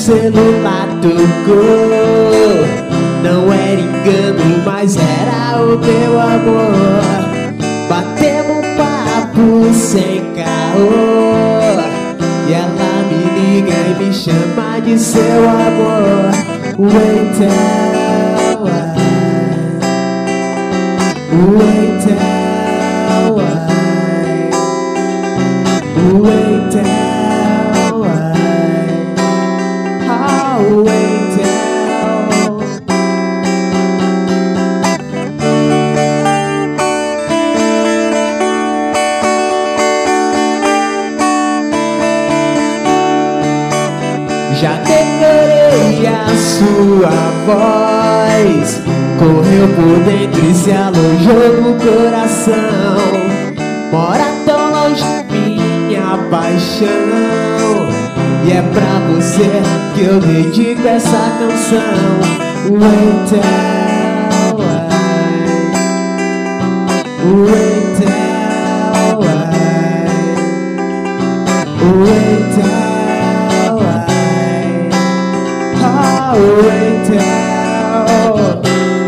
celular tocou. Não era engano, mas era o meu amor. Batemos um papo sem caô, e ela me liga e me chama de seu amor. Wait till wait till wait till wait till. Já decorei a sua voz, correu por dentro e se alojou no coração. Mora tão longe minha paixão, e é pra você que eu dedico essa canção. Wait till wait till wait till wait till.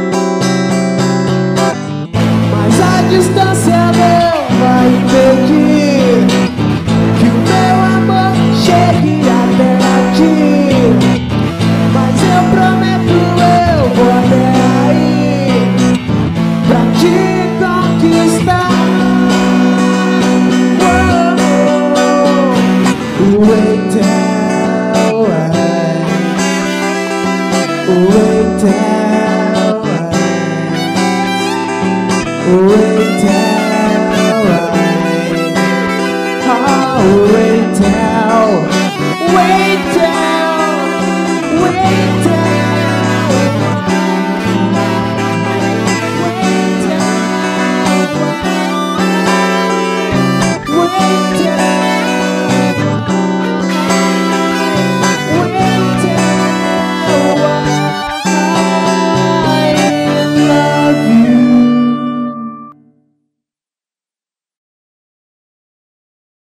Mas a distância não vai impedir que o meu amor chegue até aqui. Mas eu prometo, eu vou até aí pra te conquistar. Wait till wait till wait till wait till wait till wait till. Wait till